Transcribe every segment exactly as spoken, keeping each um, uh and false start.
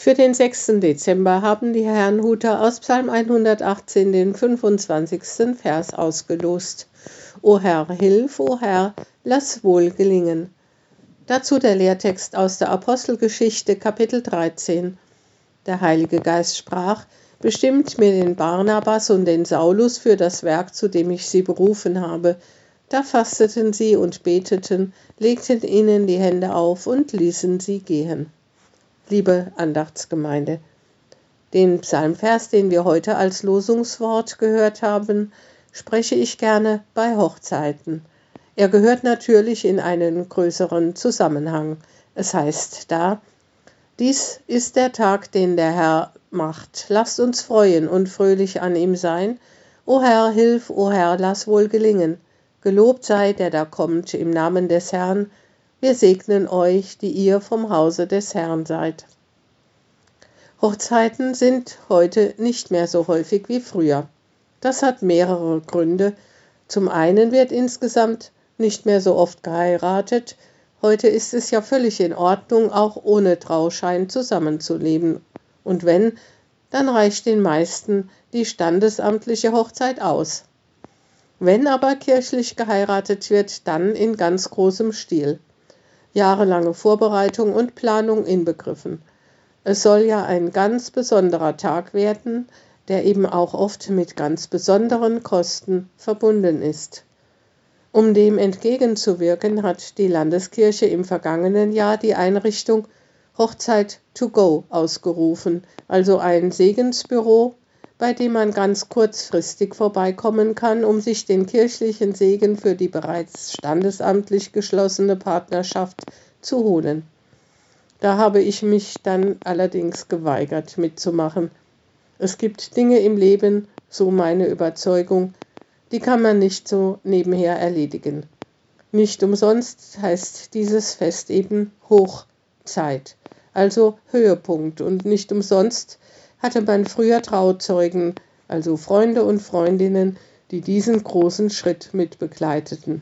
Für den sechsten Dezember haben die Herrnhuter aus Psalm hundertachtzehn den fünfundzwanzigsten Vers ausgelost. O Herr, hilf, o Herr, lass wohl gelingen. Dazu der Lehrtext aus der Apostelgeschichte, Kapitel dreizehn. Der Heilige Geist sprach: Bestimmt mir den Barnabas und den Saulus für das Werk, zu dem ich sie berufen habe. Da fasteten sie und beteten, legten ihnen die Hände auf und ließen sie gehen. Liebe Andachtsgemeinde, den Psalmvers, den wir heute als Losungswort gehört haben, spreche ich gerne bei Hochzeiten. Er gehört natürlich in einen größeren Zusammenhang. Es heißt da: Dies ist der Tag, den der Herr macht. Lasst uns freuen und fröhlich an ihm sein. O Herr, hilf, o Herr, lass wohl gelingen. Gelobt sei, der da kommt, im Namen des Herrn. Wir segnen euch, die ihr vom Hause des Herrn seid. Hochzeiten sind heute nicht mehr so häufig wie früher. Das hat mehrere Gründe. Zum einen wird insgesamt nicht mehr so oft geheiratet. Heute ist es ja völlig in Ordnung, auch ohne Trauschein zusammenzuleben. Und wenn, dann reicht den meisten die standesamtliche Hochzeit aus. Wenn aber kirchlich geheiratet wird, dann in ganz großem Stil. Jahrelange Vorbereitung und Planung inbegriffen. Es soll ja ein ganz besonderer Tag werden, der eben auch oft mit ganz besonderen Kosten verbunden ist. Um dem entgegenzuwirken, hat die Landeskirche im vergangenen Jahr die Einrichtung Hochzeit to go ausgerufen, also ein Segensbüro, bei dem man ganz kurzfristig vorbeikommen kann, um sich den kirchlichen Segen für die bereits standesamtlich geschlossene Partnerschaft zu holen. Da habe ich mich dann allerdings geweigert mitzumachen. Es gibt Dinge im Leben, so meine Überzeugung, die kann man nicht so nebenher erledigen. Nicht umsonst heißt dieses Fest eben Hochzeit, also Höhepunkt, und nicht umsonst hatte man früher Trauzeugen, also Freunde und Freundinnen, die diesen großen Schritt mitbegleiteten.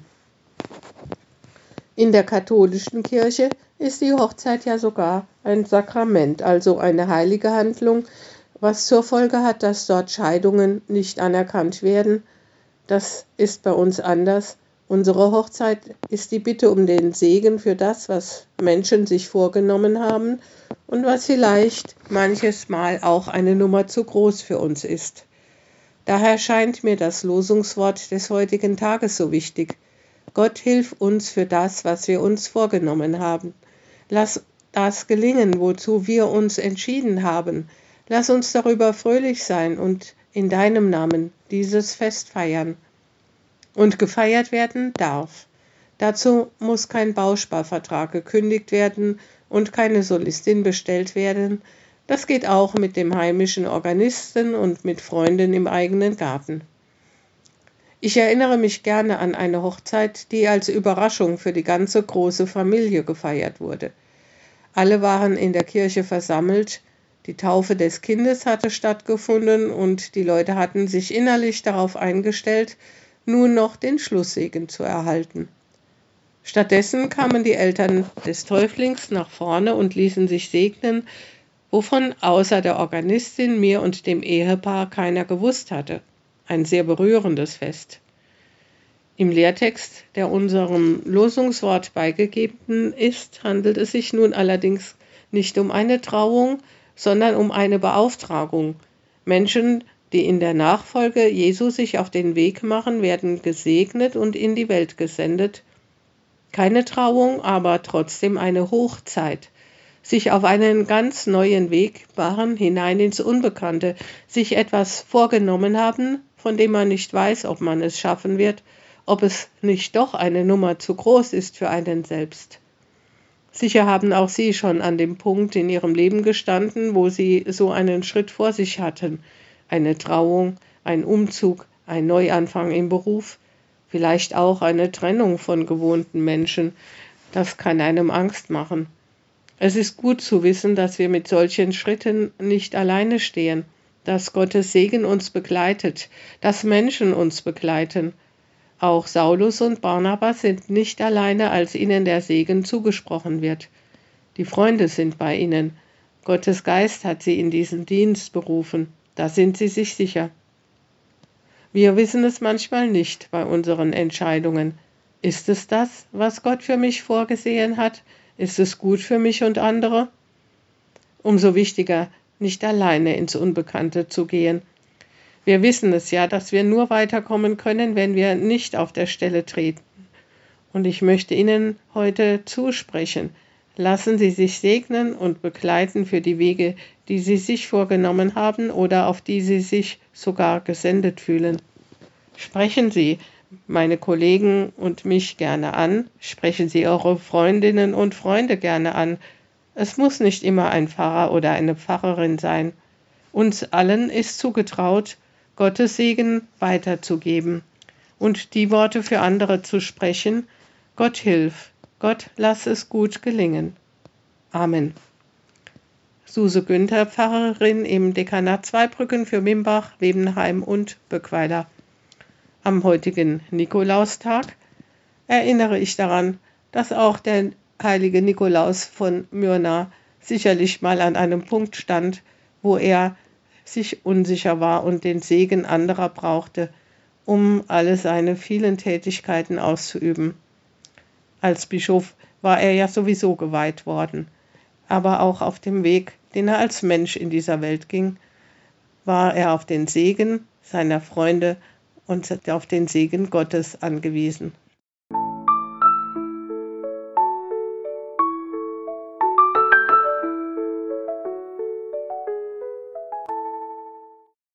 In der katholischen Kirche ist die Hochzeit ja sogar ein Sakrament, also eine heilige Handlung, was zur Folge hat, dass dort Scheidungen nicht anerkannt werden. Das ist bei uns anders. Unsere Hochzeit ist die Bitte um den Segen für das, was Menschen sich vorgenommen haben und was vielleicht manches Mal auch eine Nummer zu groß für uns ist. Daher scheint mir das Losungswort des heutigen Tages so wichtig. Gott, hilf uns für das, was wir uns vorgenommen haben. Lass das gelingen, wozu wir uns entschieden haben. Lass uns darüber fröhlich sein und in deinem Namen dieses Fest feiern. Und gefeiert werden darf. Dazu muss kein Bausparvertrag gekündigt werden und keine Solistin bestellt werden. Das geht auch mit dem heimischen Organisten und mit Freunden im eigenen Garten. Ich erinnere mich gerne an eine Hochzeit, die als Überraschung für die ganze große Familie gefeiert wurde. Alle waren in der Kirche versammelt, die Taufe des Kindes hatte stattgefunden und die Leute hatten sich innerlich darauf eingestellt, nun noch den Schlusssegen zu erhalten. Stattdessen kamen die Eltern des Täuflings nach vorne und ließen sich segnen, wovon außer der Organistin, mir und dem Ehepaar keiner gewusst hatte. Ein sehr berührendes Fest. Im Lehrtext, der unserem Losungswort beigegeben ist, handelt es sich nun allerdings nicht um eine Trauung, sondern um eine Beauftragung. Menschen, die in der Nachfolge Jesu sich auf den Weg machen, werden gesegnet und in die Welt gesendet. Keine Trauung, aber trotzdem eine Hochzeit. Sich auf einen ganz neuen Weg machen, hinein ins Unbekannte, sich etwas vorgenommen haben, von dem man nicht weiß, ob man es schaffen wird, ob es nicht doch eine Nummer zu groß ist für einen selbst. Sicher haben auch Sie schon an dem Punkt in Ihrem Leben gestanden, wo Sie so einen Schritt vor sich hatten. Eine Trauung, ein Umzug, ein Neuanfang im Beruf, vielleicht auch eine Trennung von gewohnten Menschen. Das kann einem Angst machen. Es ist gut zu wissen, dass wir mit solchen Schritten nicht alleine stehen, dass Gottes Segen uns begleitet, dass Menschen uns begleiten. Auch Saulus und Barnabas sind nicht alleine, als ihnen der Segen zugesprochen wird. Die Freunde sind bei ihnen. Gottes Geist hat sie in diesen Dienst berufen, da sind sie sich sicher. Wir wissen es manchmal nicht bei unseren Entscheidungen. Ist es das, was Gott für mich vorgesehen hat? Ist es gut für mich und andere? Umso wichtiger, nicht alleine ins Unbekannte zu gehen. Wir wissen es ja, dass wir nur weiterkommen können, wenn wir nicht auf der Stelle treten. Und ich möchte Ihnen heute zusprechen. Lassen Sie sich segnen und begleiten für die Wege, die Sie sich vorgenommen haben oder auf die Sie sich sogar gesendet fühlen. Sprechen Sie meine Kollegen und mich gerne an, sprechen Sie eure Freundinnen und Freunde gerne an. Es muss nicht immer ein Pfarrer oder eine Pfarrerin sein. Uns allen ist zugetraut, Gottes Segen weiterzugeben und die Worte für andere zu sprechen. Gott hilf, Gott lass es gut gelingen. Amen. Suse Günther, Pfarrerin im Dekanat Zweibrücken für Mimbach, Webenheim und Böckweiler. Am heutigen Nikolaustag erinnere ich daran, dass auch der heilige Nikolaus von Myrna sicherlich mal an einem Punkt stand, wo er sich unsicher war und den Segen anderer brauchte, um alle seine vielen Tätigkeiten auszuüben. Als Bischof war er ja sowieso geweiht worden, aber auch auf dem Weg, den er als Mensch in dieser Welt ging, war er auf den Segen seiner Freunde und auf den Segen Gottes angewiesen.